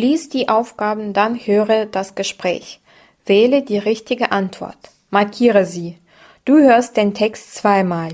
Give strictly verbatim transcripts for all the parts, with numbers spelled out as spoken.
Lies die Aufgaben, dann höre das Gespräch. Wähle die richtige Antwort. Markiere sie. Du hörst den Text zweimal.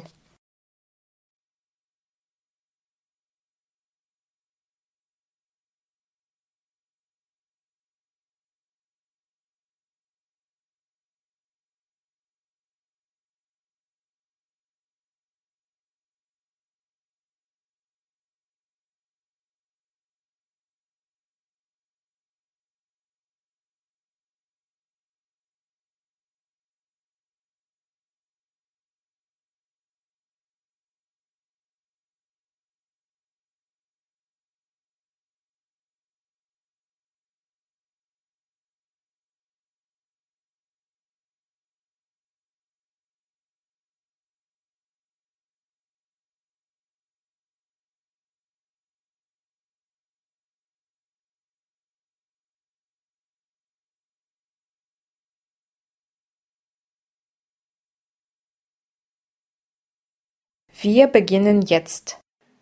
Wir beginnen jetzt.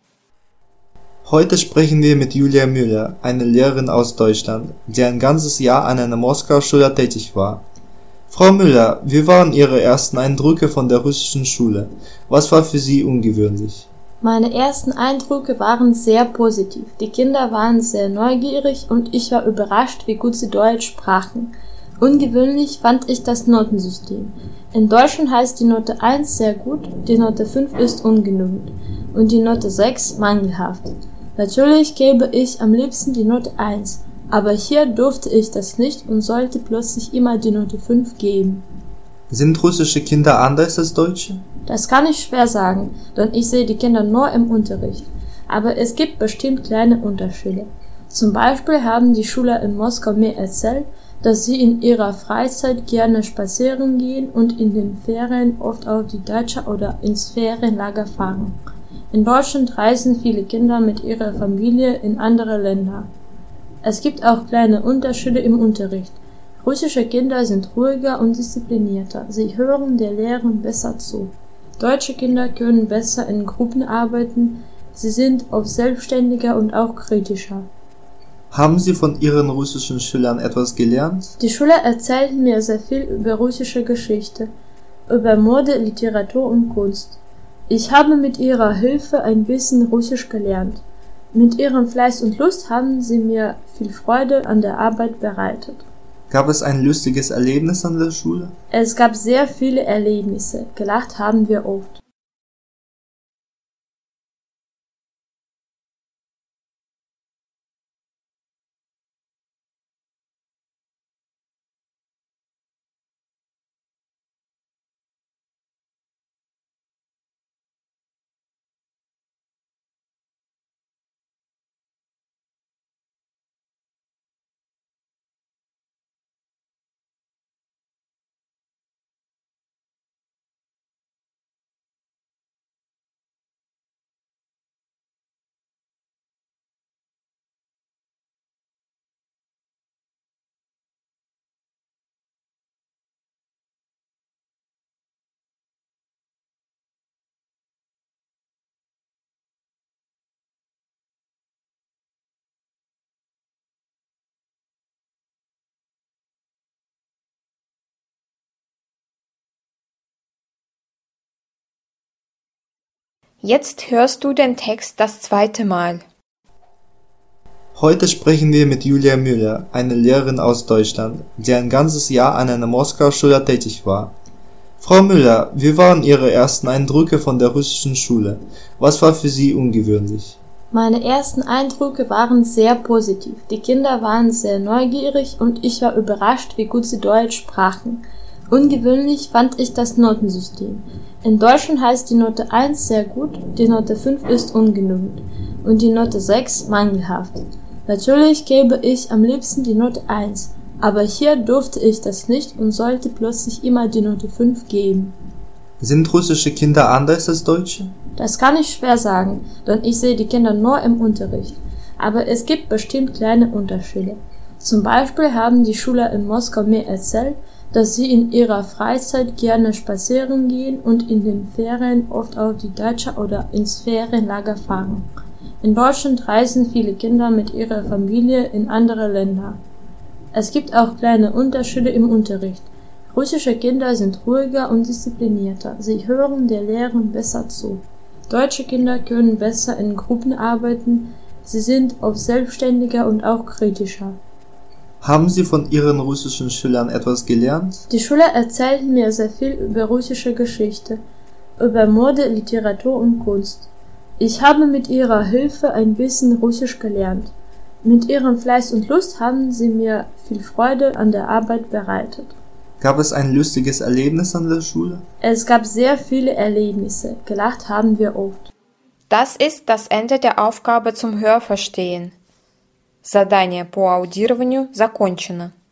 Heute sprechen wir mit Julia Müller, einer Lehrerin aus Deutschland, die ein ganzes Jahr an einer Moskauer Schule tätig war. Frau Müller, wie waren Ihre ersten Eindrücke von der russischen Schule? Was war für Sie ungewöhnlich? Meine ersten Eindrücke waren sehr positiv. Die Kinder waren sehr neugierig und ich war überrascht, wie gut sie Deutsch sprachen. Ungewöhnlich fand ich das Notensystem. In Deutschland heißt die Note eins sehr gut, die Note fünf ist ungenügend und die Note sechs mangelhaft. Natürlich gebe ich am liebsten die Note eins, aber hier durfte ich das nicht und sollte plötzlich immer die Note fünf geben. Sind russische Kinder anders als Deutsche? Das kann ich schwer sagen, denn ich sehe die Kinder nur im Unterricht. Aber es gibt bestimmt kleine Unterschiede. Zum Beispiel haben die Schüler in Moskau mir erzählt, dass sie in ihrer Freizeit gerne spazieren gehen und in den Ferien oft auf die Datscha oder ins Ferienlager fahren. In Deutschland reisen viele Kinder mit ihrer Familie in andere Länder. Es gibt auch kleine Unterschiede im Unterricht. Russische Kinder sind ruhiger und disziplinierter, sie hören der Lehrerin besser zu. Deutsche Kinder können besser in Gruppen arbeiten, sie sind oft selbstständiger und auch kritischer. Haben Sie von Ihren russischen Schülern etwas gelernt? Die Schüler erzählten mir sehr viel über russische Geschichte, über Mode, Literatur und Kunst. Ich habe mit ihrer Hilfe ein bisschen Russisch gelernt. Mit ihrem Fleiß und Lust haben sie mir viel Freude an der Arbeit bereitet. Gab es ein lustiges Erlebnis an der Schule? Es gab sehr viele Erlebnisse, gelacht haben wir oft. Jetzt hörst du den Text das zweite Mal. Heute sprechen wir mit Julia Müller, einer Lehrerin aus Deutschland, die ein ganzes Jahr an einer Moskauer Schule tätig war. Frau Müller, wie waren Ihre ersten Eindrücke von der russischen Schule? Was war für Sie ungewöhnlich? Meine ersten Eindrücke waren sehr positiv. Die Kinder waren sehr neugierig und ich war überrascht, wie gut sie Deutsch sprachen. Ungewöhnlich fand ich das Notensystem. In Deutschland heißt die Note eins sehr gut, die Note fünf ist ungenügend und die Note sechs mangelhaft. Natürlich gebe ich am liebsten die Note eins, aber hier durfte ich das nicht und sollte plötzlich immer die Note fünf geben. Sind russische Kinder anders als Deutsche? Das kann ich schwer sagen, denn ich sehe die Kinder nur im Unterricht. Aber es gibt bestimmt kleine Unterschiede. Zum Beispiel haben die Schüler in Moskau mir erzählt, dass sie in ihrer Freizeit gerne spazieren gehen und in den Ferien oft auf die Datscha oder ins Ferienlager fahren. In Deutschland reisen viele Kinder mit ihrer Familie in andere Länder. Es gibt auch kleine Unterschiede im Unterricht. Russische Kinder sind ruhiger und disziplinierter. Sie hören der Lehrerin besser zu. Deutsche Kinder können besser in Gruppen arbeiten. Sie sind oft selbstständiger und auch kritischer. Haben Sie von Ihren russischen Schülern etwas gelernt? Die Schüler erzählten mir sehr viel über russische Geschichte, über Mode, Literatur und Kunst. Ich habe mit ihrer Hilfe ein bisschen Russisch gelernt. Mit ihrem Fleiß und Lust haben sie mir viel Freude an der Arbeit bereitet. Gab es ein lustiges Erlebnis an der Schule? Es gab sehr viele Erlebnisse. Gelacht haben wir oft. Das ist das Ende der Aufgabe zum Hörverstehen. Задание по аудированию закончено.